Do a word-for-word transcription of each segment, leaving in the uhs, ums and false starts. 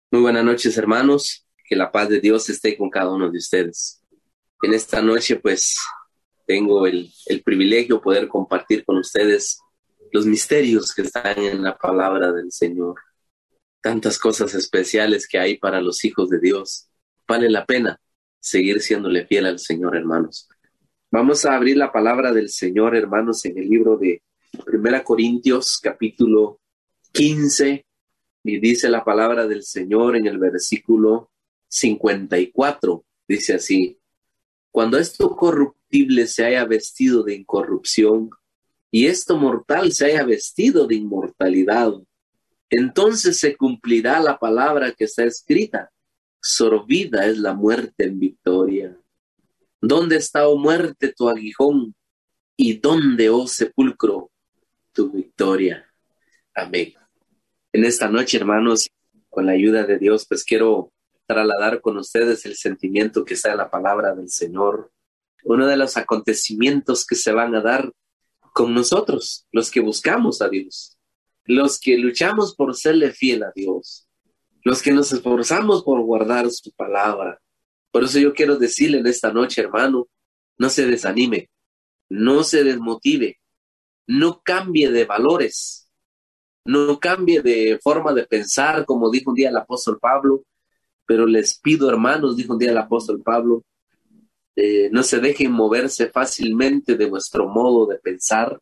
Muy buenas noches, hermanos. Que la paz de Dios esté con cada uno de ustedes. En esta noche, pues, tengo el, el privilegio de poder compartir con ustedes los misterios que están en la palabra del Señor. Tantas cosas especiales que hay para los hijos de Dios. Vale la pena seguir siéndole fiel al Señor, hermanos. Vamos a abrir la palabra del Señor, hermanos, en el libro de Primera Corintios, capítulo quince. Y dice la palabra del Señor en el versículo cincuenta y cuatro, dice así: cuando esto corruptible se haya vestido de incorrupción y esto mortal se haya vestido de inmortalidad, entonces se cumplirá la palabra que está escrita: sorbida es la muerte en victoria. ¿Dónde está, oh muerte, tu aguijón? ¿Y dónde, oh sepulcro, tu victoria? Amén. En esta noche, hermanos, con la ayuda de Dios, pues quiero trasladar con ustedes el sentimiento que está en la palabra del Señor. Uno de los acontecimientos que se van a dar con nosotros, los que buscamos a Dios, los que luchamos por serle fiel a Dios, los que nos esforzamos por guardar su palabra. Por eso yo quiero decirle en esta noche, hermano, no se desanime, no se desmotive, no cambie de valores. No cambie de forma de pensar, como dijo un día el apóstol Pablo, pero les pido, hermanos, dijo un día el apóstol Pablo, eh, no se dejen moverse fácilmente de vuestro modo de pensar.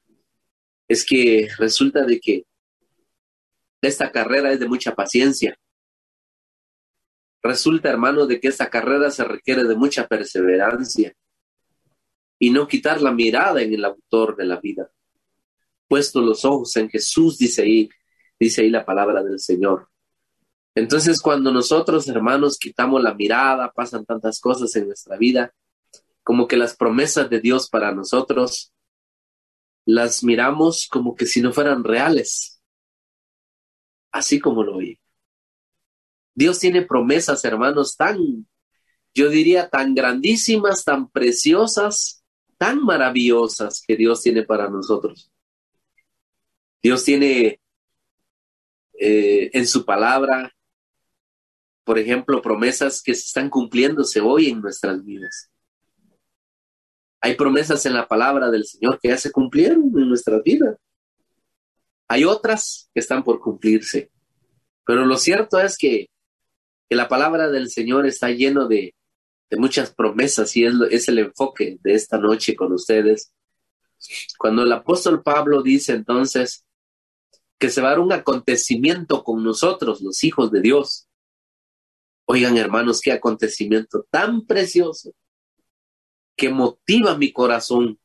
Es que resulta de que esta carrera es de mucha paciencia. Resulta, hermano, de que esta carrera se requiere de mucha perseverancia y no quitar la mirada en el autor de la vida. Puesto los ojos en Jesús, dice ahí, dice ahí la palabra del Señor. Entonces, cuando nosotros, hermanos, quitamos la mirada, pasan tantas cosas en nuestra vida, como que las promesas de Dios para nosotros las miramos como que si no fueran reales, así como lo oí. Dios tiene promesas, hermanos, tan, yo diría, tan grandísimas, tan preciosas, tan maravillosas que Dios tiene para nosotros. Dios tiene eh, en su palabra, por ejemplo, promesas que se están cumpliéndose hoy en nuestras vidas. Hay promesas en la palabra del Señor que ya se cumplieron en nuestras vidas. Hay otras que están por cumplirse. Pero lo cierto es que, que la palabra del Señor está lleno de, de muchas promesas y es, es el enfoque de esta noche con ustedes. Cuando el apóstol Pablo dice entonces que se va a dar un acontecimiento con nosotros, los hijos de Dios. Oigan, hermanos, qué acontecimiento tan precioso que motiva mi corazón,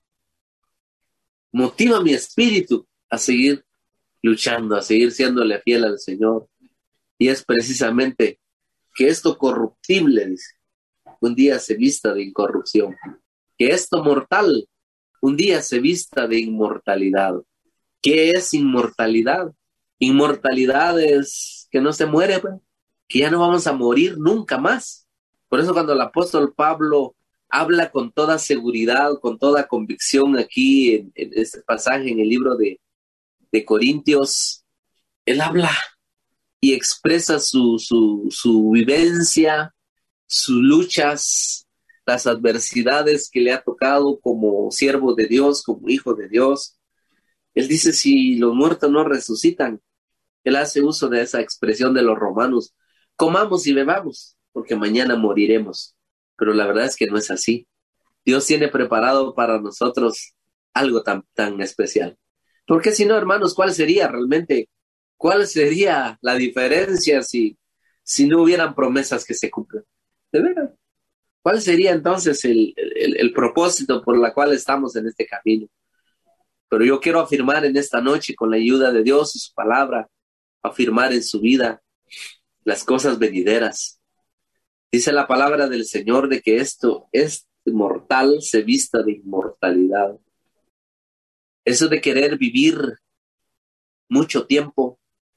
motiva mi espíritu a seguir luchando, a seguir siéndole fiel al Señor. Y es precisamente que esto corruptible, dice, un día se vista de incorrupción, que esto mortal un día se vista de inmortalidad. ¿Qué es inmortalidad? Inmortalidad es que no se muere, pues, que ya no vamos a morir nunca más. Por eso cuando el apóstol Pablo habla con toda seguridad, con toda convicción aquí en, en este pasaje en el libro de, de Corintios, él habla y expresa su, su, su vivencia, sus luchas, las adversidades que le ha tocado como siervo de Dios, como hijo de Dios. Él dice, si los muertos no resucitan, él hace uso de esa expresión de los romanos: comamos y bebamos, porque mañana moriremos. Pero la verdad es que no es así. Dios tiene preparado para nosotros algo tan, tan especial. Porque si no, hermanos, ¿cuál sería realmente, cuál sería la diferencia si, si no hubieran promesas que se cumplan? De verdad, ¿cuál sería entonces el, el, el propósito por la cual estamos en este camino? Pero yo quiero afirmar en esta noche, con la ayuda de Dios y su palabra, afirmar en su vida las cosas venideras. Dice la palabra del Señor de que esto es mortal, se vista de inmortalidad. Eso de querer vivir mucho tiempo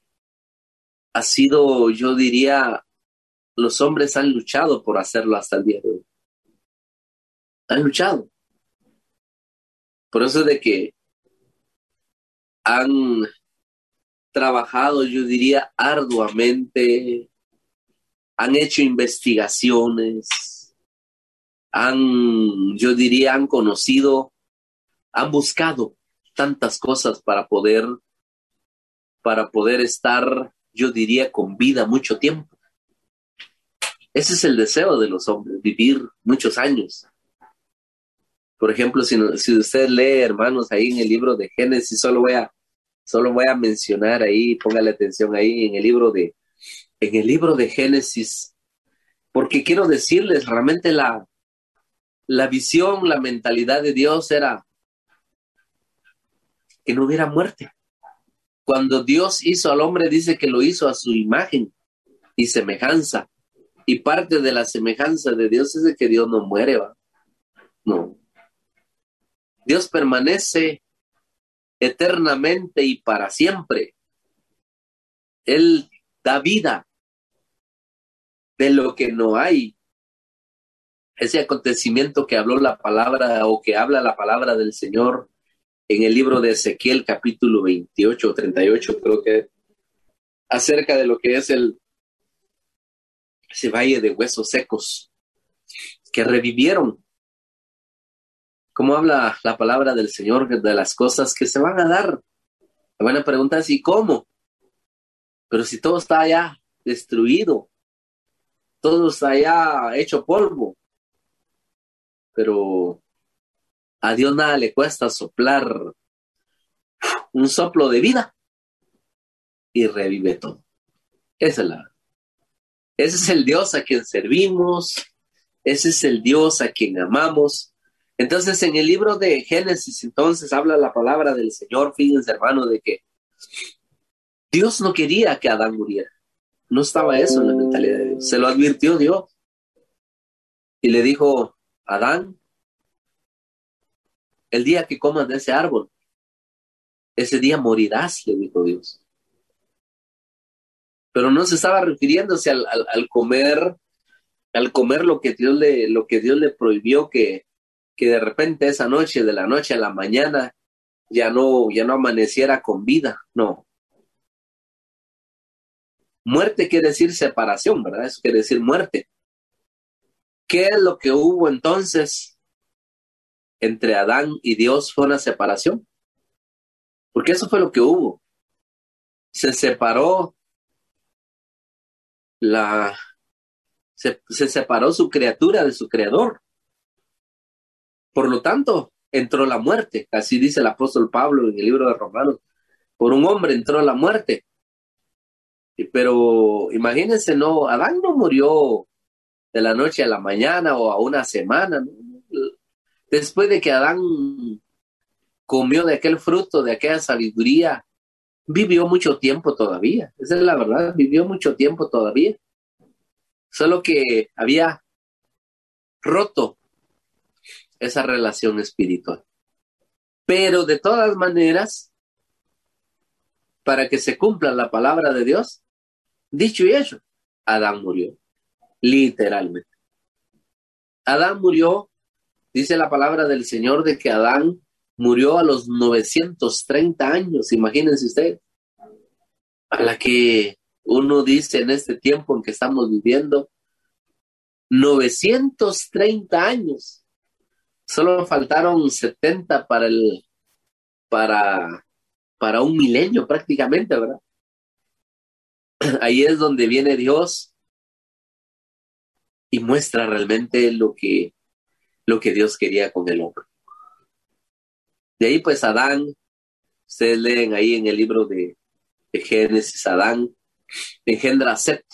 ha sido, yo diría, los hombres han luchado por hacerlo hasta el día de hoy. Han luchado. Por eso de que han trabajado, yo diría, arduamente, han hecho investigaciones, han, yo diría, han conocido, han buscado tantas cosas para poder, para poder estar, yo diría, con vida mucho tiempo. Ese es el deseo de los hombres, vivir muchos años. Por ejemplo, si, si usted lee, hermanos, ahí en el libro de Génesis, solo voy a, solo voy a mencionar ahí, póngale atención ahí en el libro de, en el libro de Génesis, porque quiero decirles, realmente la, la visión, la mentalidad de Dios era que no hubiera muerte. Cuando Dios hizo al hombre, dice que lo hizo a su imagen y semejanza. Y parte de la semejanza de Dios es de que Dios no muere, ¿va? No. Dios permanece eternamente y para siempre. Él da vida de lo que no hay. Ese acontecimiento que habló la palabra o que habla la palabra del Señor en el libro de Ezequiel, capítulo veintiocho o treinta y ocho, creo que, acerca de lo que es el ese valle de huesos secos que revivieron. ¿Cómo habla la palabra del Señor de las cosas que se van a dar? Me van a preguntar si cómo, pero si todo está ya destruido, todo está ya hecho polvo, pero a Dios nada le cuesta soplar un soplo de vida y revive todo. Esa es la, ese es el Dios a quien servimos, ese es el Dios a quien amamos. Entonces, en el libro de Génesis, entonces, habla la palabra del Señor, fíjense, hermano, de que Dios no quería que Adán muriera. No estaba eso en la mentalidad de Dios. Se lo advirtió Dios. Y le dijo, Adán, el día que comas de ese árbol, ese día morirás, le dijo Dios. Pero no se estaba refiriéndose al, al, al comer, al comer lo que Dios le, lo que Dios le prohibió, que, que de repente esa noche, de la noche a la mañana, ya no, ya no amaneciera con vida. No. Muerte quiere decir separación, ¿verdad? Eso quiere decir muerte. ¿Qué es lo que hubo entonces entre Adán y Dios? Fue una separación. Porque eso fue lo que hubo. Se separó la, se, se separó su criatura de su creador. Por lo tanto, entró la muerte. Así dice el apóstol Pablo en el libro de Romanos. Por un hombre entró la muerte. Pero imagínense, no, Adán no murió de la noche a la mañana o a una semana, ¿no? Después de que Adán comió de aquel fruto, de aquella sabiduría, vivió mucho tiempo todavía. Esa es la verdad, vivió mucho tiempo todavía. Solo que había roto esa relación espiritual. Pero de todas maneras, para que se cumpla la palabra de Dios, dicho y hecho, Adán murió, literalmente. Adán murió, dice la palabra del Señor, de que Adán murió a los novecientos treinta años, imagínense ustedes, a la que uno dice en este tiempo en que estamos viviendo, novecientos treinta años. Solo faltaron setenta para el, para, para un milenio prácticamente, ¿verdad? Ahí es donde viene Dios y muestra realmente lo que, lo que Dios quería con el hombre. De ahí pues Adán, ustedes leen ahí en el libro de, de Génesis, Adán engendra a Set,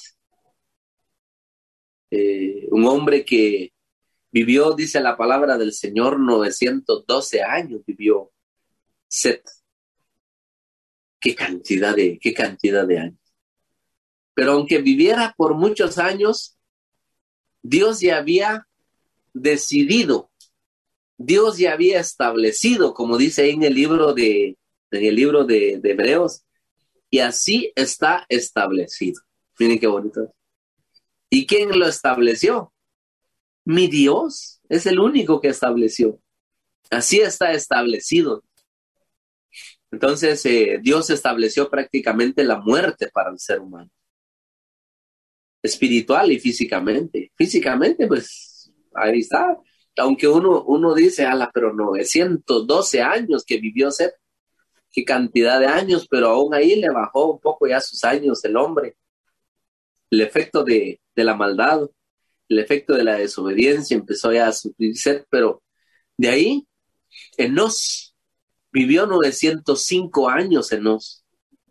eh, un hombre que vivió, dice la palabra del Señor, novecientos doce años vivió Set. Qué cantidad de, qué cantidad de años. Pero aunque viviera por muchos años, Dios ya había decidido, Dios ya había establecido, como dice ahí en el libro de, en el libro de, de Hebreos, y así está establecido. Miren qué bonito. ¿Y quién lo estableció? Mi Dios es el único que estableció. Así está establecido. Entonces, eh, Dios estableció prácticamente la muerte para el ser humano. espiritual y físicamente. Físicamente, pues, ahí está. Aunque uno, uno dice, ala, pero novecientos doce años que vivió Seth, qué cantidad de años, pero aún ahí le bajó un poco ya sus años el hombre. El efecto de, de la maldad, el efecto de la desobediencia empezó ya a sufrir Seth, pero de ahí, Enós vivió novecientos cinco años, Enós.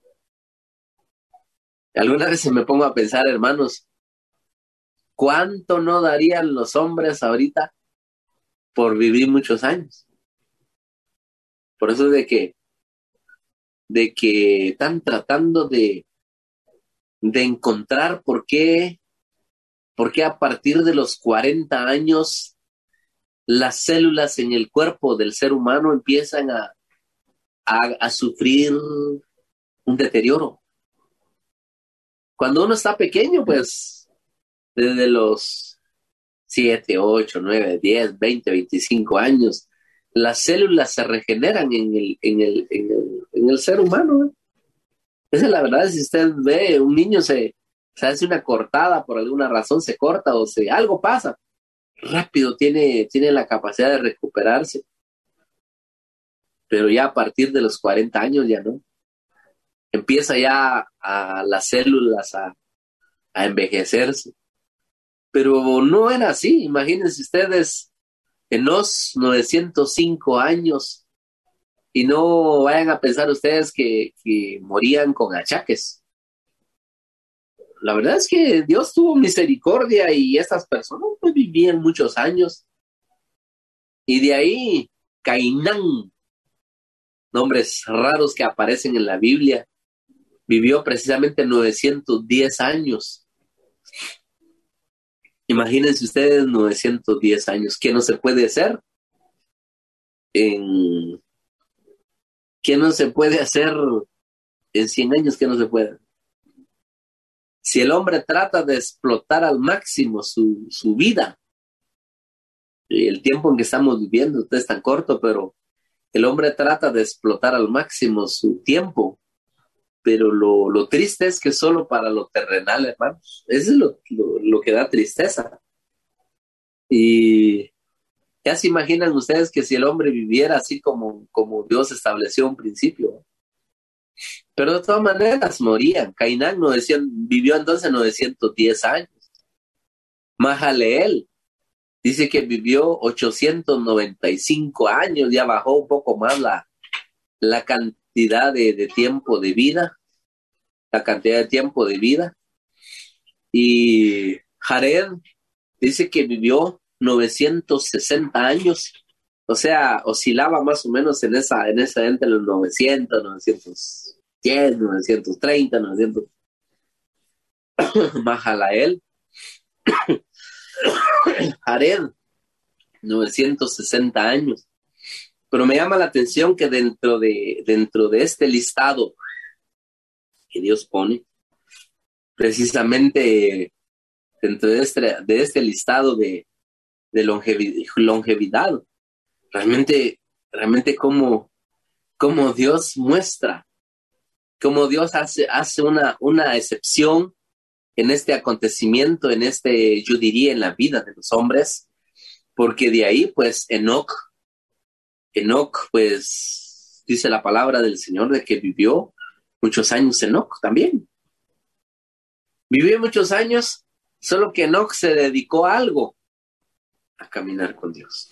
Algunas veces me pongo a pensar, hermanos, ¿cuánto no darían los hombres ahorita por vivir muchos años? Por eso de que, de que están tratando de, de encontrar por qué, por qué a partir de los cuarenta años las células en el cuerpo del ser humano empiezan a, a, a sufrir un deterioro. Cuando uno está pequeño, pues, desde los siete, ocho, nueve, diez, veinte, veinticinco años, las células se regeneran en el, en el, en el, en el ser humano, ¿eh? Esa es la verdad. Si usted ve, un niño se, se hace una cortada, por alguna razón se corta o se, algo pasa, rápido tiene, tiene la capacidad de recuperarse. Pero ya a partir de los cuarenta años ya no. Empieza ya a las células a, a envejecerse. Pero no era así. Imagínense ustedes, en los novecientos cinco años, y no vayan a pensar ustedes que, que morían con achaques. La verdad es que Dios tuvo misericordia y estas personas pues vivían muchos años. Y de ahí, Cainán, nombres raros que aparecen en la Biblia, vivió precisamente novecientos diez años. Imagínense ustedes novecientos diez años. ¿Qué no se puede hacer? En... ¿Qué no se puede hacer en cien años? ¿Qué no se puede? Si el hombre trata de explotar al máximo su, su vida, y el tiempo en que estamos viviendo es tan corto, pero el hombre trata de explotar al máximo su tiempo, pero lo, lo triste es que solo para lo terrenal, hermanos. Eso es lo, lo, lo que da tristeza. Y ya se imaginan ustedes que si el hombre viviera así como, como Dios estableció un principio, pero de todas maneras morían. Cainán vivió entonces novecientos diez años. Mahaleel dice que vivió ochocientos noventa y cinco años, ya bajó un poco más la, la cantidad de, de tiempo de vida, la cantidad de tiempo de vida. Y Jared dice que vivió novecientos sesenta años, o sea, oscilaba más o menos en esa, en esa entre los novecientos, novecientos diez, novecientos treinta, novecientos. Mahalael, Jared, novecientos sesenta años. Pero me llama la atención que dentro de, dentro de este listado que Dios pone, precisamente dentro de este, de este listado de, de longevidad, longevidad, realmente, realmente cómo, cómo Dios muestra, cómo Dios hace, hace una, una excepción en este acontecimiento, en este, yo diría, en la vida de los hombres, porque de ahí, pues, Enoc, Enoc, pues, dice la palabra del Señor de que vivió muchos años Enoc también. Vivió muchos años, solo que Enoc se dedicó a algo, a caminar con Dios.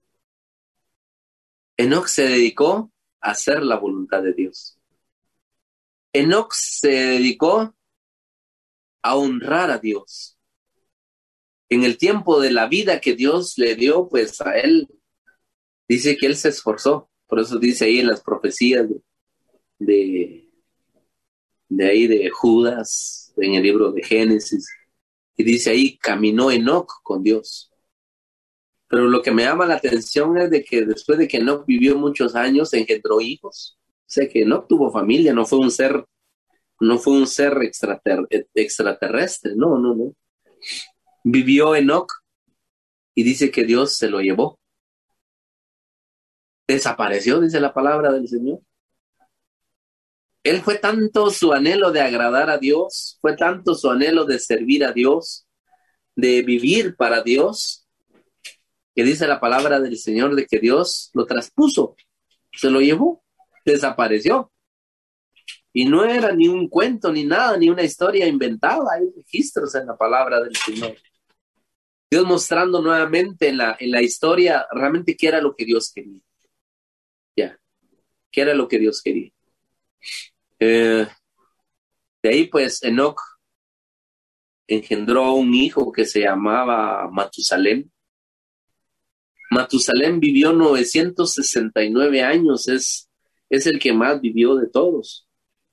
Enoc se dedicó a hacer la voluntad de Dios. Enoc se dedicó a honrar a Dios. En el tiempo de la vida que Dios le dio, pues a él, dice que él se esforzó. Por eso dice ahí en las profecías de, de, de ahí de Judas, en el libro de Génesis, y dice ahí, caminó Enoc con Dios. Pero lo que me llama la atención es de que después de que Enoc vivió muchos años, engendró hijos. O sea que Enoc tuvo familia, no fue un ser, no fue un ser extrater, extraterrestre, no, no, no. Vivió Enoc y dice que Dios se lo llevó. Desapareció, dice la palabra del Señor. Él fue tanto su anhelo de agradar a Dios, fue tanto su anhelo de servir a Dios, de vivir para Dios, que dice la palabra del Señor de que Dios lo traspuso, se lo llevó, desapareció. Y no era ni un cuento, ni nada, ni una historia inventada, hay registros en la palabra del Señor. Dios mostrando nuevamente en la, en la historia realmente qué era lo que Dios quería. Ya, qué era lo que Dios quería. Eh, de ahí pues Enoc engendró un hijo que se llamaba Matusalén. Matusalén vivió novecientos sesenta y nueve años, es, es el que más vivió de todos.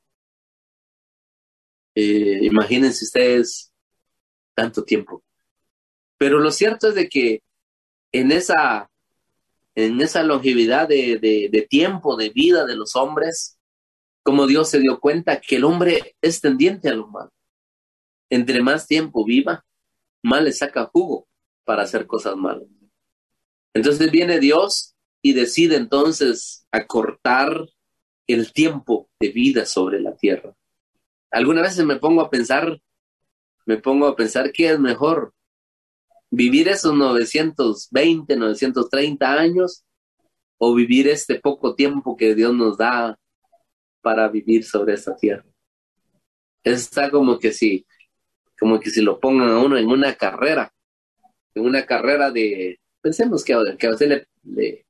Eh, imagínense ustedes tanto tiempo. Pero lo cierto es de que en esa, en esa longevidad de, de, de tiempo, de vida de los hombres, como Dios se dio cuenta que el hombre es tendiente a lo malo. Entre más tiempo viva, más le saca jugo para hacer cosas malas. Entonces viene Dios y decide entonces acortar el tiempo de vida sobre la tierra. Algunas veces me pongo a pensar, me pongo a pensar qué es mejor, vivir esos novecientos veinte, novecientos treinta años o vivir este poco tiempo que Dios nos da para vivir sobre esta tierra. Está como que si, como que si lo pongan a uno en una carrera, en una carrera de, pensemos que, que a usted le, le,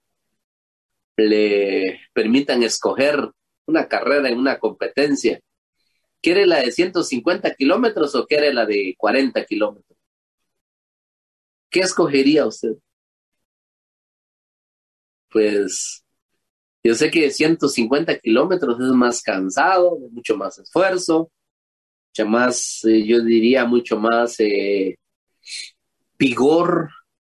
le permitan escoger una carrera en una competencia. ¿Quiere la de ciento cincuenta kilómetros o quiere la de cuarenta kilómetros? ¿Qué escogería usted? Pues yo sé que ciento cincuenta kilómetros es más cansado, mucho más esfuerzo, mucho más, eh, yo diría, mucho más eh, vigor.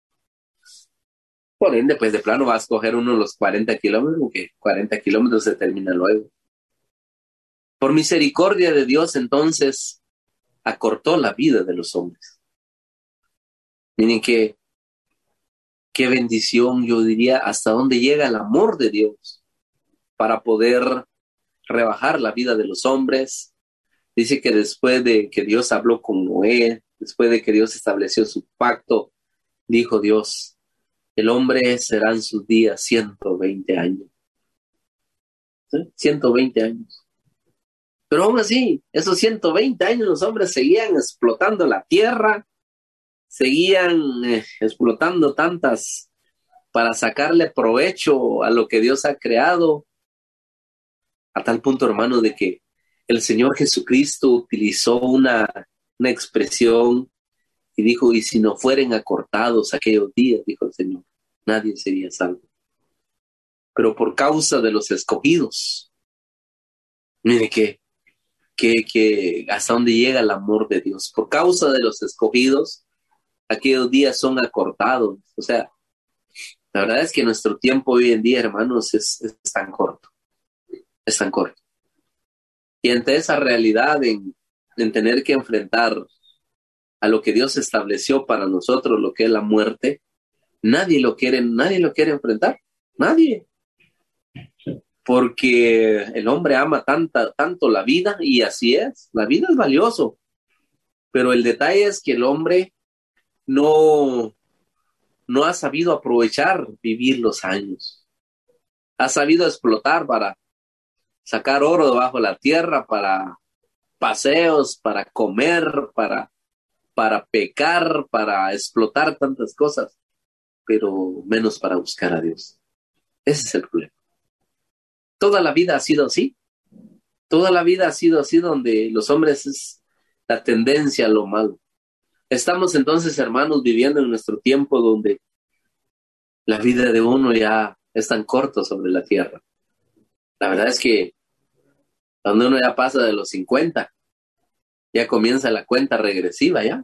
Por ende, pues de plano va a escoger uno de los cuarenta kilómetros, porque cuarenta kilómetros se termina luego. Por misericordia de Dios, entonces, acortó la vida de los hombres. Miren que, qué bendición, yo diría, hasta dónde llega el amor de Dios para poder rebajar la vida de los hombres. Dice que después de que Dios habló con Noé, después de que Dios estableció su pacto, dijo Dios, el hombre será en sus días ciento veinte años. ¿Sí? ciento veinte años. Pero aún así, esos ciento veinte años los hombres seguían explotando la tierra, seguían eh, explotando tantas para sacarle provecho a lo que Dios ha creado, a tal punto, hermano, de que el Señor Jesucristo utilizó una, una expresión y dijo, y si no fueren acortados aquellos días, dijo el Señor, nadie sería salvo. Pero por causa de los escogidos, mire que, que, que hasta dónde llega el amor de Dios. Por causa de los escogidos, aquellos días son acortados. O sea, la verdad es que nuestro tiempo hoy en día, hermanos, es, es tan corto. Es tan corto. Y ante esa realidad en, en tener que enfrentar a lo que Dios estableció para nosotros, lo que es la muerte, nadie lo quiere, nadie lo quiere enfrentar. Nadie. Porque el hombre ama tanta, tanto la vida, y así es. La vida es valioso. Pero el detalle es que el hombre no, no ha sabido aprovechar vivir los años. Ha sabido explotar para sacar oro debajo de la tierra, para paseos, para comer, para, para pecar, para explotar tantas cosas, pero menos para buscar a Dios. Ese es el problema. Toda la vida ha sido así. Toda la vida ha sido así, donde los hombres es la tendencia a lo malo. Estamos entonces, hermanos, viviendo en nuestro tiempo donde la vida de uno ya es tan corta sobre la tierra. La verdad es que cuando uno ya pasa de los cincuenta, ya comienza la cuenta regresiva, ¿ya?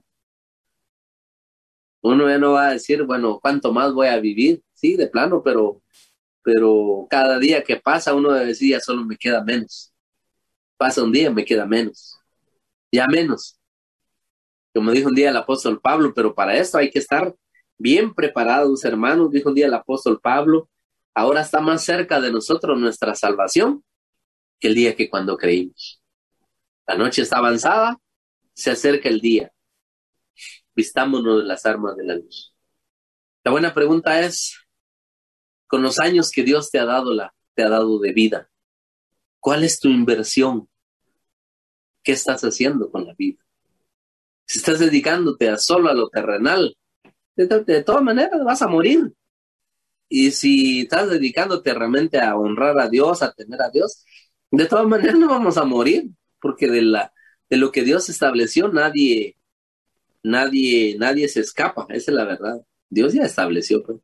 Uno ya no va a decir, bueno, ¿cuánto más voy a vivir? Sí, de plano, pero, pero cada día que pasa uno debe decir, ya solo me queda menos. Pasa un día, me queda menos. Ya menos. Como dijo un día el apóstol Pablo, pero para esto hay que estar bien preparados, hermanos, dijo un día el apóstol Pablo. Ahora está más cerca de nosotros nuestra salvación que el día que cuando creímos. La noche está avanzada, se acerca el día. Vistámonos de las armas de la luz. La buena pregunta es, con los años que Dios te ha dado, la, te ha dado de vida, ¿cuál es tu inversión? ¿Qué estás haciendo con la vida? Si estás dedicándote a solo a lo terrenal, de, to- de todas maneras vas a morir. Y si estás dedicándote realmente a honrar a Dios, a temer a Dios, de todas maneras no vamos a morir, porque de, la, de lo que Dios estableció nadie, nadie, nadie se escapa, esa es la verdad. Dios ya estableció, pues.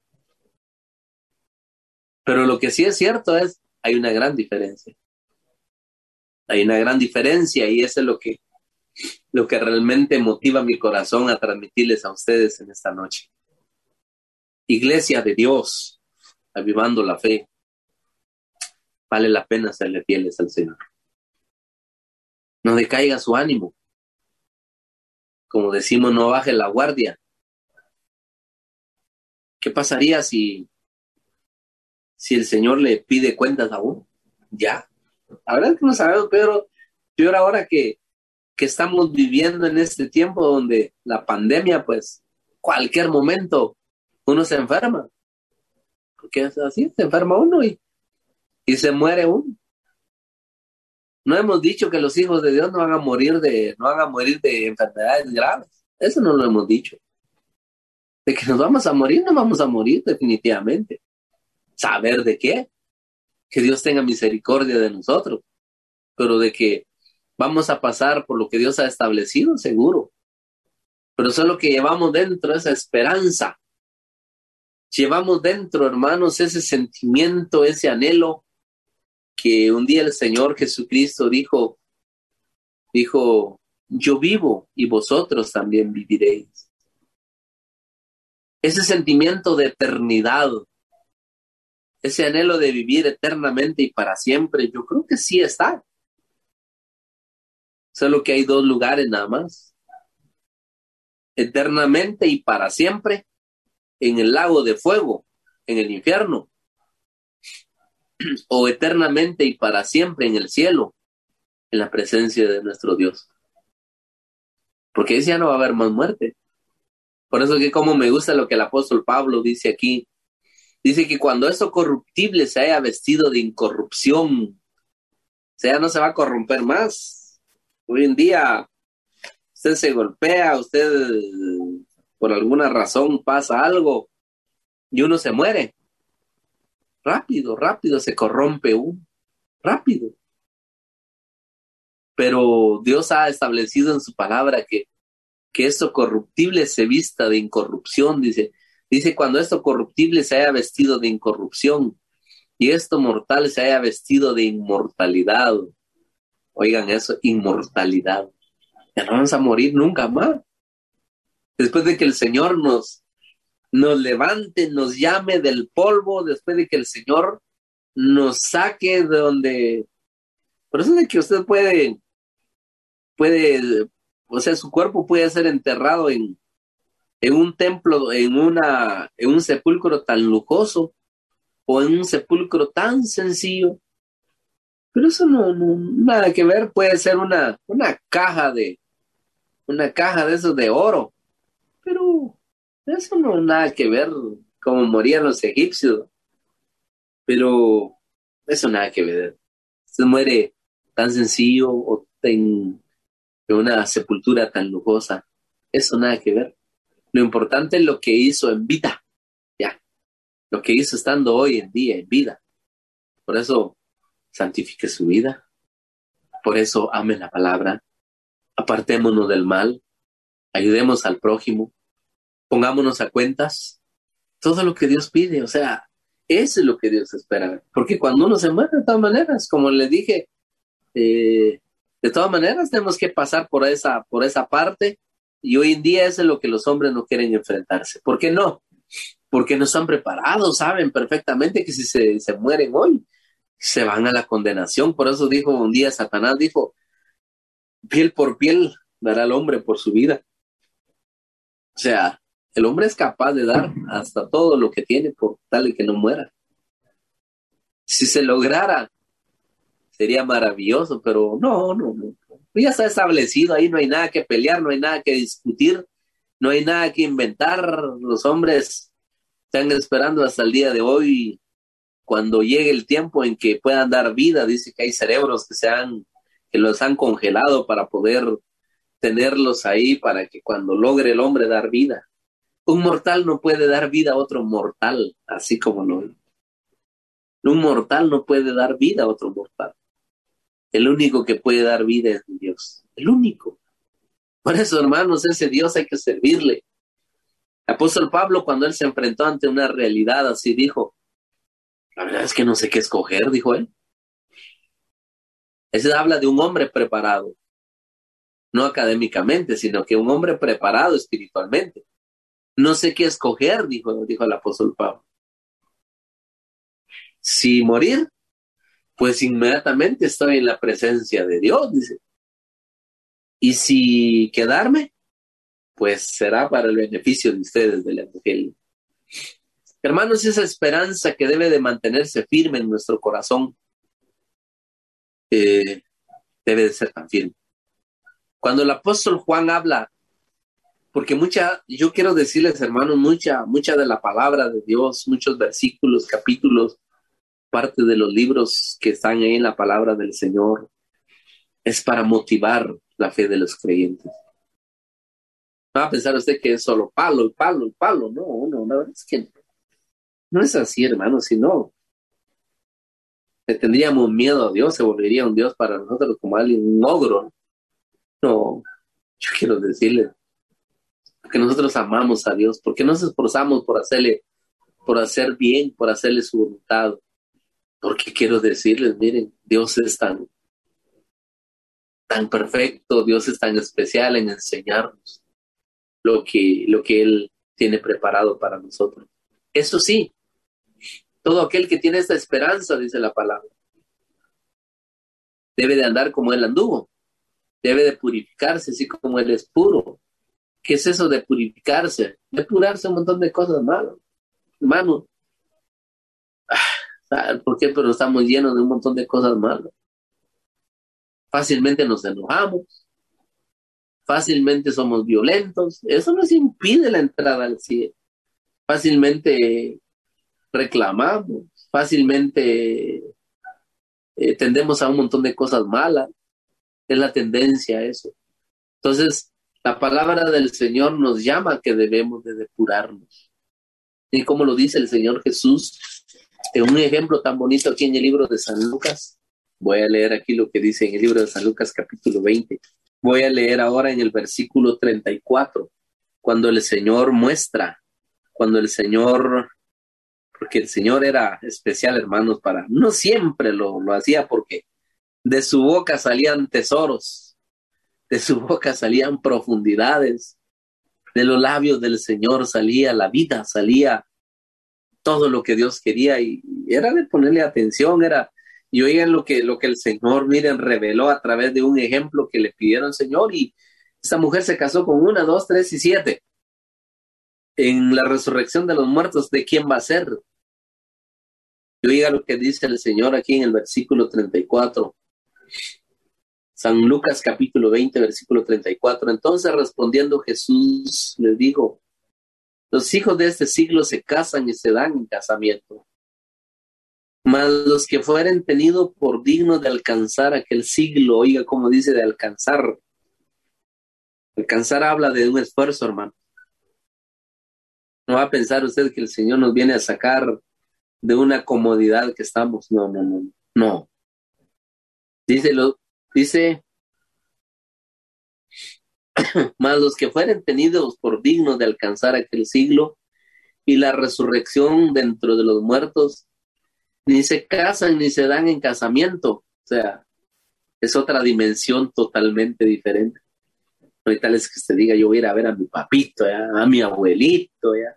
Pero lo que sí es cierto es, hay una gran diferencia. Hay una gran diferencia y eso es lo que, lo que realmente motiva mi corazón a transmitirles a ustedes en esta noche. Iglesia de Dios, avivando la fe, vale la pena serle fieles al Señor. No decaiga su ánimo. Como decimos, no baje la guardia. ¿Qué pasaría si, si el Señor le pide cuentas a uno? Ya. La verdad es que no sabemos, pero peor ahora que, que estamos viviendo en este tiempo donde la pandemia, pues, cualquier momento uno se enferma. Porque es así, se enferma uno y, y se muere uno. No hemos dicho que los hijos de Dios no van a morir de, no van a morir de enfermedades graves. Eso no lo hemos dicho. De que nos vamos a morir, no vamos a morir definitivamente. ¿Saber de qué? Que Dios tenga misericordia de nosotros, pero de que vamos a pasar por lo que Dios ha establecido, seguro. Pero solo que llevamos dentro esa esperanza. Llevamos dentro, hermanos, ese sentimiento, ese anhelo que un día el Señor Jesucristo dijo, dijo, yo vivo y vosotros también viviréis. Ese sentimiento de eternidad, ese anhelo de vivir eternamente y para siempre, yo creo que sí está. Solo que hay dos lugares nada más. Eternamente y para siempre en el lago de fuego, en el infierno. O eternamente y para siempre en el cielo, en la presencia de nuestro Dios. Porque ahí ya no va a haber más muerte. Por eso que como me gusta lo que el apóstol Pablo dice aquí. Dice que cuando eso corruptible se haya vestido de incorrupción, o sea, no se va a corromper más. Hoy en día usted se golpea, usted por alguna razón pasa algo y uno se muere. Rápido, rápido se corrompe uno. Rápido. Pero Dios ha establecido en su palabra que, que esto corruptible se vista de incorrupción, dice. Dice, cuando esto corruptible se haya vestido de incorrupción y esto mortal se haya vestido de inmortalidad. Oigan eso, inmortalidad. Ya no vamos a morir nunca más. Después de que el Señor nos, nos levante, nos llame del polvo, después de que el Señor nos saque de donde... Por eso es de que usted puede, puede, o sea, su cuerpo puede ser enterrado en, en un templo, en, una, en un sepulcro tan lujoso o en un sepulcro tan sencillo. Pero eso no, no nada que ver, puede ser una, una caja de, una caja de esos de oro, pero eso no nada que ver como morían los egipcios, pero eso nada que ver. Se muere tan sencillo o en, en una sepultura tan lujosa, eso nada que ver. Lo importante es lo que hizo en vida, ya, lo que hizo estando hoy en día en vida. Por eso santifique su vida, por eso ame la palabra, apartémonos del mal, ayudemos al prójimo, pongámonos a cuentas, todo lo que Dios pide, o sea, eso es lo que Dios espera, porque cuando uno se muere, de todas maneras, como les dije, eh, de todas maneras tenemos que pasar por esa, por esa parte, y hoy en día eso es lo que los hombres no quieren enfrentarse. ¿Por qué no? Porque no están preparados, saben perfectamente que si se, se mueren hoy, se van a la condenación. Por eso dijo un día Satanás, dijo, piel por piel dará el hombre por su vida. O sea, el hombre es capaz de dar hasta todo lo que tiene por tal y que no muera. Si se lograra, sería maravilloso, pero no, no, no. Ya está establecido, ahí no hay nada que pelear, no hay nada que discutir, no hay nada que inventar. Los hombres están esperando hasta el día de hoy, cuando llegue el tiempo en que puedan dar vida. Dice que hay cerebros que se han, que los han congelado para poder tenerlos ahí, para que cuando logre el hombre dar vida. Un mortal no puede dar vida a otro mortal, así como no. Un mortal no puede dar vida a otro mortal. El único que puede dar vida es Dios. El único. Por eso, hermanos, ese Dios hay que servirle. El apóstol Pablo, cuando él se enfrentó ante una realidad así, dijo, la verdad es que no sé qué escoger, dijo él. Ese habla de un hombre preparado. No académicamente, sino que un hombre preparado espiritualmente. No sé qué escoger, dijo, dijo el apóstol Pablo. Si morir, pues inmediatamente estoy en la presencia de Dios, dice. Y si quedarme, pues será para el beneficio de ustedes del Evangelio. Hermanos, esa esperanza que debe de mantenerse firme en nuestro corazón, eh, debe de ser tan firme. Cuando el apóstol Juan habla, porque mucha, yo quiero decirles, hermanos, mucha, mucha de la palabra de Dios, muchos versículos, capítulos, parte de los libros que están ahí en la palabra del Señor, es para motivar la fe de los creyentes. No va a pensar usted que es solo palo y palo y palo. No, no, la verdad es que no es así, hermano. Si no, le tendríamos miedo a Dios, se volvería un Dios para nosotros como alguien, un ogro. No, yo quiero decirle que nosotros amamos a Dios, porque nos esforzamos por hacerle, por hacer bien, por hacerle su voluntad. Porque quiero decirles, miren, Dios es tan, tan perfecto, Dios es tan especial en enseñarnos lo que, lo que Él tiene preparado para nosotros. Eso sí, todo aquel que tiene esta esperanza, dice la palabra, debe de andar como Él anduvo, debe de purificarse así como Él es puro. ¿Qué es eso de purificarse? Depurarse un montón de cosas malas, hermano. ¿Sabes por qué? Pero estamos llenos de un montón de cosas malas. Fácilmente nos enojamos, fácilmente somos violentos. Eso nos impide la entrada al cielo. Fácilmente reclamamos, fácilmente eh, tendemos a un montón de cosas malas. Es la tendencia a eso. Entonces, la palabra del Señor nos llama a que debemos de depurarnos. Y como lo dice el Señor Jesús, en un ejemplo tan bonito aquí en el libro de San Lucas. Voy a leer aquí lo que dice en el libro de San Lucas, capítulo veinte. Voy a leer ahora en el versículo treinta y cuatro, cuando el Señor muestra, cuando el Señor, porque el Señor era especial, hermanos, para, no siempre lo, lo hacía porque de su boca salían tesoros, de su boca salían profundidades, de los labios del Señor salía la vida, salía todo lo que Dios quería y era de ponerle atención, era, y oigan lo que, lo que el Señor, miren, reveló a través de un ejemplo que le pidieron al Señor, y esta mujer se casó con una, dos, tres y siete. En la resurrección de los muertos, ¿de quién va a ser? Y oiga lo que dice el Señor aquí en el versículo treinta y cuatro. San Lucas capítulo veinte, versículo treinta y cuatro. Entonces respondiendo Jesús les dijo, los hijos de este siglo se casan y se dan en casamiento, mas los que fueren tenidos por dignos de alcanzar aquel siglo, oiga cómo dice de alcanzar. Alcanzar habla de un esfuerzo, hermano. No va a pensar usted que el Señor nos viene a sacar de una comodidad que estamos. No, no, no, no. Dice, lo, dice, mas los que fueren tenidos por dignos de alcanzar aquel siglo y la resurrección dentro de los muertos, ni se casan ni se dan en casamiento. O sea, es otra dimensión totalmente diferente. No hay tales que usted diga, yo voy a ir a ver a mi papito, ¿ya? A mi abuelito, ya.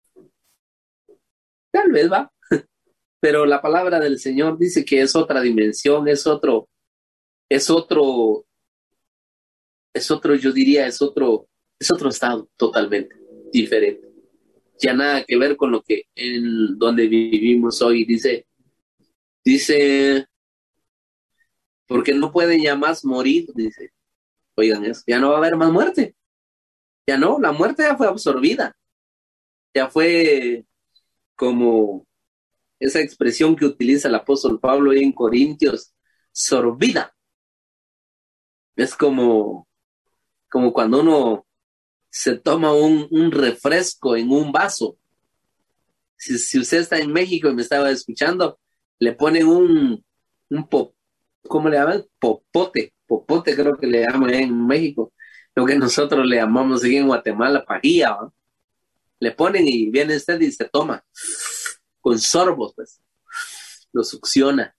Tal vez va, pero la palabra del Señor dice que es otra dimensión, es otro, es otro, es otro, yo diría, es otro, es otro estado totalmente diferente. Ya nada que ver con lo que en donde vivimos hoy. Dice, dice porque no pueden ya más morir, dice. Oigan eso, ya no va a haber más muerte. Ya no, la muerte ya fue absorbida. Ya fue como esa expresión que utiliza el apóstol Pablo ahí en Corintios, sorbida. Es como, como cuando uno se toma un, un refresco en un vaso. Si, si usted está en México y me estaba escuchando, le ponen un, un pop, ¿cómo le llaman? Popote, popote creo que le llaman en México. Lo que nosotros le llamamos aquí en Guatemala pajilla, ¿no? Le ponen y viene usted y se toma con sorbos, pues, lo succiona.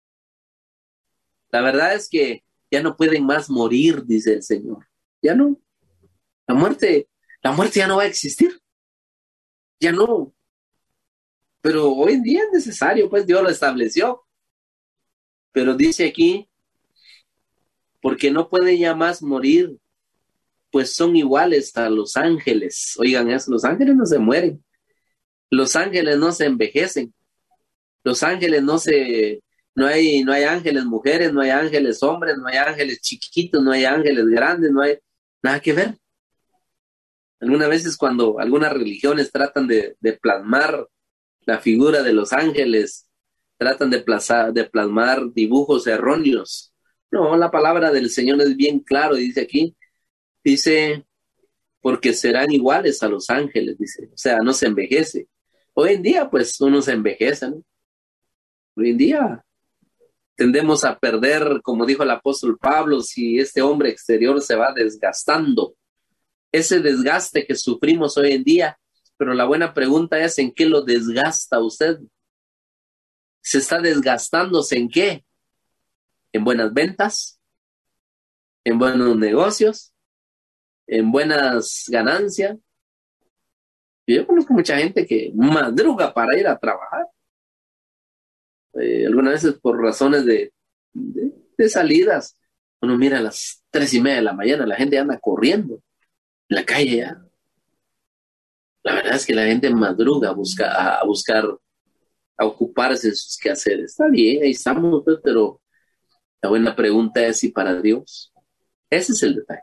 La verdad es que ya no pueden más morir, dice el Señor. Ya no. La muerte, la muerte ya no va a existir. Ya no. Pero hoy en día es necesario, pues Dios lo estableció. Pero dice aquí, porque no pueden ya más morir, pues son iguales a los ángeles. Oigan eso, los ángeles no se mueren. Los ángeles no se envejecen. Los ángeles no se... No hay, no hay ángeles mujeres, no hay ángeles hombres, no hay ángeles chiquitos, no hay ángeles grandes, no hay nada que ver. Algunas veces cuando algunas religiones tratan de, de plasmar la figura de los ángeles, tratan de, plazar, de plasmar dibujos erróneos. No, la palabra del Señor es bien claro, dice aquí, dice, porque serán iguales a los ángeles, dice, o sea, no se envejece. Hoy en día, pues, uno se envejece, ¿no? Hoy en día tendemos a perder, como dijo el apóstol Pablo, si este hombre exterior se va desgastando. Ese desgaste que sufrimos hoy en día, pero la buena pregunta es, ¿en qué lo desgasta usted? ¿Se está desgastándose en qué? ¿En buenas ventas? ¿En buenos negocios? ¿En buenas ganancias? Yo conozco mucha gente que madruga para ir a trabajar. Eh, algunas veces por razones de, de, de salidas. Uno mira a las tres y media de la mañana, la gente anda corriendo en la calle ya. La verdad es que la gente madruga a, busca, a, a buscar, a ocuparse en sus quehaceres. Está bien, ahí estamos, pues, pero la buena pregunta es si para Dios. Ese es el detalle.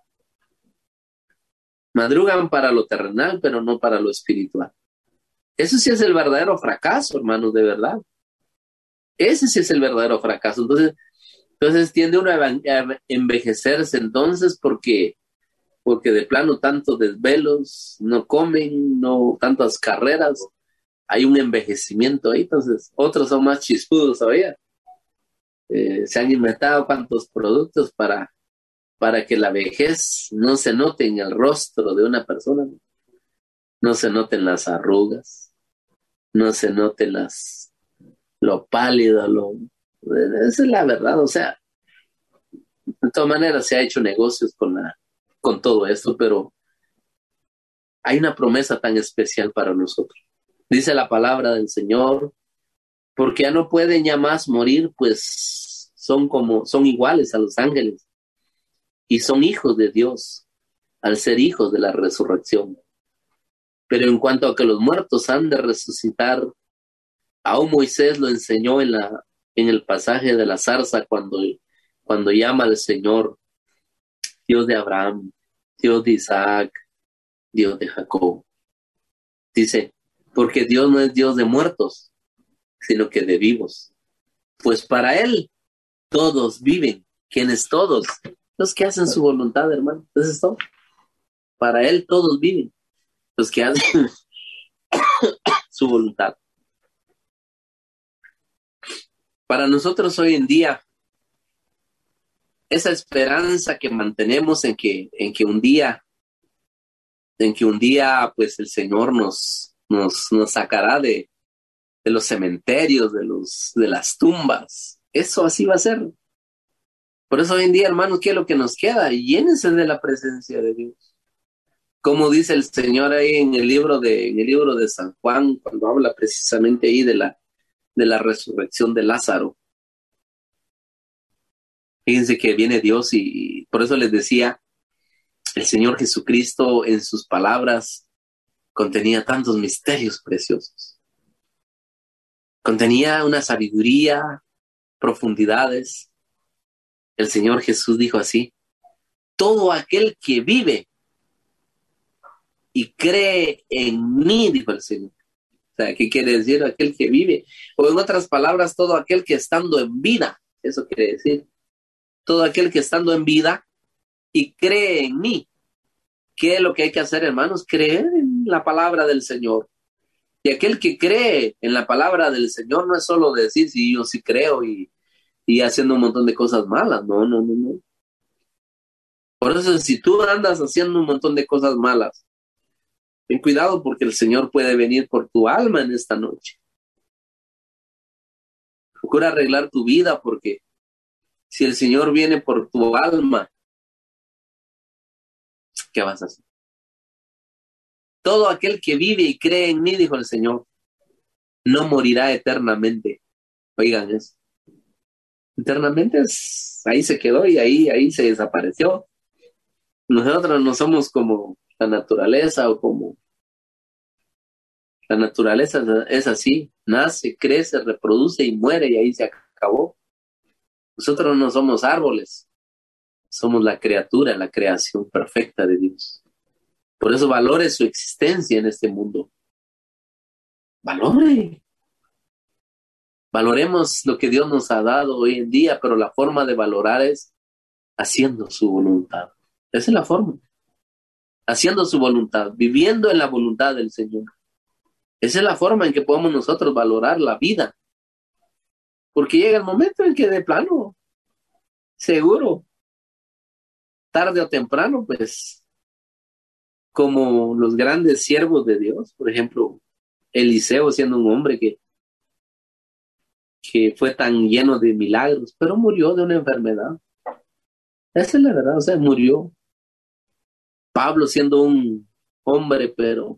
Madrugan para lo terrenal, pero no para lo espiritual. Eso sí es el verdadero fracaso, hermanos, de verdad. Ese sí es el verdadero fracaso. Entonces, entonces tiende uno a envejecerse entonces porque, porque de plano tantos desvelos, no comen, no tantas carreras, hay un envejecimiento ahí. Entonces, otros son más chispudos todavía. Eh, se han inventado cuantos productos para, para que la vejez no se note en el rostro de una persona, no se noten las arrugas, no se noten las, lo pálido, lo, esa es la verdad. O sea, de todas maneras se ha hecho negocios con, la, con todo esto, pero hay una promesa tan especial para nosotros. Dice la palabra del Señor, porque ya no pueden ya más morir, pues son como, son iguales a los ángeles y son hijos de Dios al ser hijos de la resurrección. Pero en cuanto a que los muertos han de resucitar, aún Moisés lo enseñó en, la, en el pasaje de la zarza cuando, cuando llama al Señor Dios de Abraham, Dios de Isaac, Dios de Jacob. Dice, porque Dios no es Dios de muertos, sino que de vivos. Pues para Él todos viven. ¿Quiénes todos? Los que hacen su voluntad, hermano. Eso es todo. Para Él todos viven. Los que hacen su voluntad. Para nosotros hoy en día, esa esperanza que mantenemos en que, en que un día, en que un día, pues el Señor nos, nos, nos sacará de, de los cementerios, de los, de las tumbas. Eso así va a ser. Por eso hoy en día, hermanos, ¿qué es lo que nos queda? Llénense de la presencia de Dios. Como dice el Señor ahí en el libro de, en el libro de San Juan, cuando habla precisamente ahí de la, de la resurrección de Lázaro. Fíjense que viene Dios y por eso les decía, el Señor Jesucristo en sus palabras contenía tantos misterios preciosos. Contenía una sabiduría, profundidades. El Señor Jesús dijo así: todo aquel que vive y cree en mí, dijo el Señor. O sea, ¿qué quiere decir aquel que vive? O en otras palabras, todo aquel que estando en vida, eso quiere decir. Todo aquel que estando en vida y cree en mí. ¿Qué es lo que hay que hacer, hermanos? Creer en la palabra del Señor. Y aquel que cree en la palabra del Señor no es solo decir, sí, yo sí creo y, y haciendo un montón de cosas malas. No, no, no, no. Por eso, si tú andas haciendo un montón de cosas malas, ten cuidado porque el Señor puede venir por tu alma en esta noche. Procura arreglar tu vida porque si el Señor viene por tu alma, ¿qué vas a hacer? Todo aquel que vive y cree en mí, dijo el Señor, no morirá eternamente. Oigan eso. Eternamente es, ahí se quedó y ahí, ahí se desapareció. Nosotros no somos como la naturaleza o como la naturaleza es así, nace, crece, reproduce y muere y ahí se acabó. Nosotros no somos árboles, somos la criatura, la creación perfecta de Dios. Por eso valore su existencia en este mundo. Valore. Valoremos lo que Dios nos ha dado hoy en día, pero la forma de valorar es haciendo su voluntad. Esa es la forma. Haciendo su voluntad, viviendo en la voluntad del Señor. Esa es la forma en que podemos nosotros valorar la vida. Porque llega el momento en que de plano, seguro, tarde o temprano, pues, como los grandes siervos de Dios, por ejemplo, Eliseo siendo un hombre que, que fue tan lleno de milagros, pero murió de una enfermedad. Esa es la verdad, o sea, murió. Pablo siendo un hombre, pero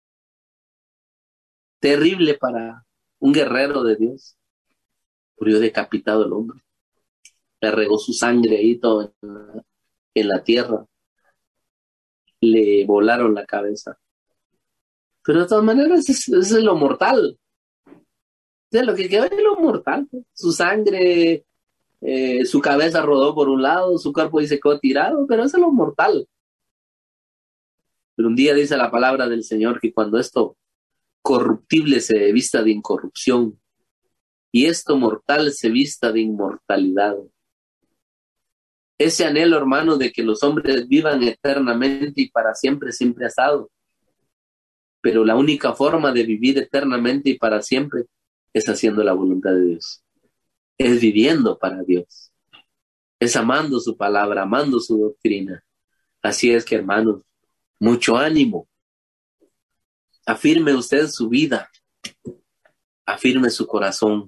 terrible para un guerrero de Dios, murió decapitado el hombre. Le regó su sangre ahí todo en la, en la tierra. Le volaron la cabeza. Pero de todas maneras, eso es lo mortal. O sea, lo que quedó es lo mortal. Su sangre, eh, su cabeza rodó por un lado, su cuerpo ahí se quedó tirado, pero eso es lo mortal. Pero un día dice la palabra del Señor que cuando esto corruptible se vista de incorrupción y esto mortal se vista de inmortalidad. Ese anhelo, hermano, de que los hombres vivan eternamente y para siempre, siempre ha estado. Pero la única forma de vivir eternamente y para siempre es haciendo la voluntad de Dios. Es viviendo para Dios. Es amando su palabra, amando su doctrina. Así es que, hermanos, mucho ánimo. Afirme usted su vida. Afirme su corazón.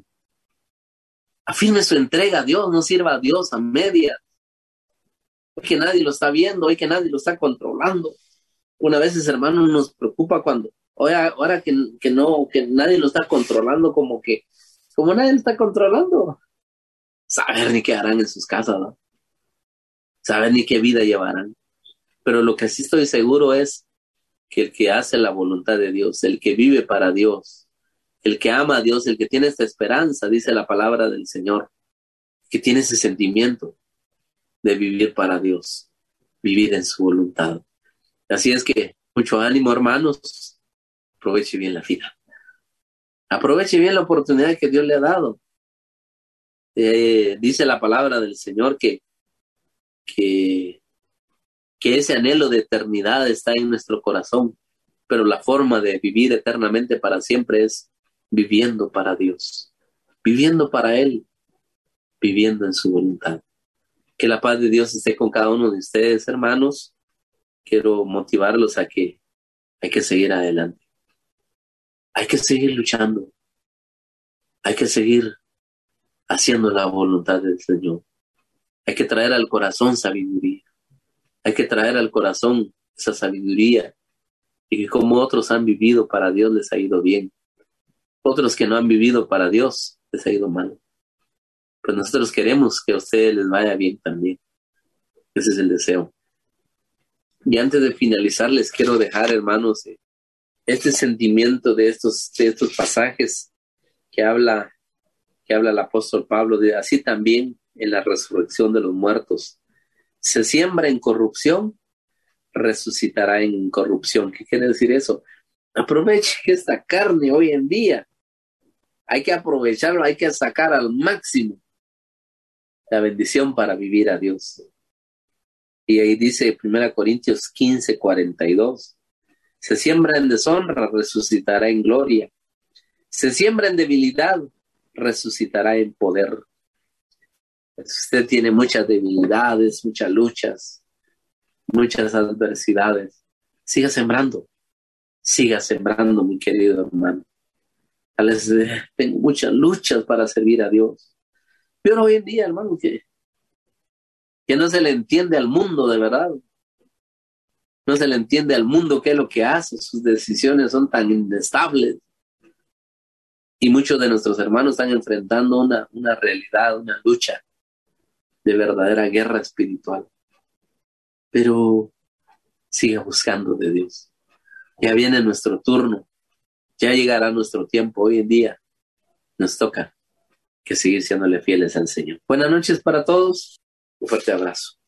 Afirme su entrega a Dios. No sirva a Dios a medias. Hoy que nadie lo está viendo, hoy que nadie lo está controlando. Una vez, hermano, nos preocupa cuando, ahora, ahora que, que no, que nadie lo está controlando, como que, como nadie lo está controlando, saber ni qué harán en sus casas, ¿no? Saber ni qué vida llevarán. Pero lo que sí estoy seguro es que el que hace la voluntad de Dios, el que vive para Dios, el que ama a Dios, el que tiene esta esperanza, dice la palabra del Señor, que tiene ese sentimiento de vivir para Dios, vivir en su voluntad. Así es que mucho ánimo, hermanos. Aproveche bien la vida. Aproveche bien la oportunidad que Dios le ha dado. Eh, dice la palabra del Señor que, que, que ese anhelo de eternidad está en nuestro corazón, pero la forma de vivir eternamente para siempre es viviendo para Dios, viviendo para Él, viviendo en su voluntad. Que la paz de Dios esté con cada uno de ustedes, hermanos. Quiero motivarlos a que hay que seguir adelante. Hay que seguir luchando. Hay que seguir haciendo la voluntad del Señor. Hay que traer al corazón sabiduría. Hay que traer al corazón esa sabiduría y que como otros han vivido para Dios les ha ido bien. Otros que no han vivido para Dios les ha ido mal. Pues nosotros queremos que a ustedes les vaya bien también. Ese es el deseo. Y antes de finalizar les quiero dejar, hermanos, este sentimiento de estos, de estos pasajes que habla, que habla el apóstol Pablo, de así también en la resurrección de los muertos. Se siembra en corrupción, resucitará en incorrupción. ¿Qué quiere decir eso? Aproveche esta carne hoy en día. Hay que aprovecharlo, hay que sacar al máximo la bendición para vivir a Dios. Y ahí dice primera Corintios quince, cuarenta y dos. Se siembra en deshonra, resucitará en gloria. Se siembra en debilidad, resucitará en poder. Usted tiene muchas debilidades, muchas luchas, muchas adversidades. Siga sembrando, siga sembrando, mi querido hermano. Tal vez eh, tengo muchas luchas para servir a Dios. Pero hoy en día, hermano, que, que no se le entiende al mundo de verdad. No se le entiende al mundo qué es lo que hace. Sus decisiones son tan inestables. Y muchos de nuestros hermanos están enfrentando una, una realidad, una lucha de verdadera guerra espiritual. Pero siga buscando de Dios. Ya viene nuestro turno. Ya llegará nuestro tiempo. Hoy en día nos toca que seguir siéndole fieles al Señor. Buenas noches para todos. Un fuerte abrazo.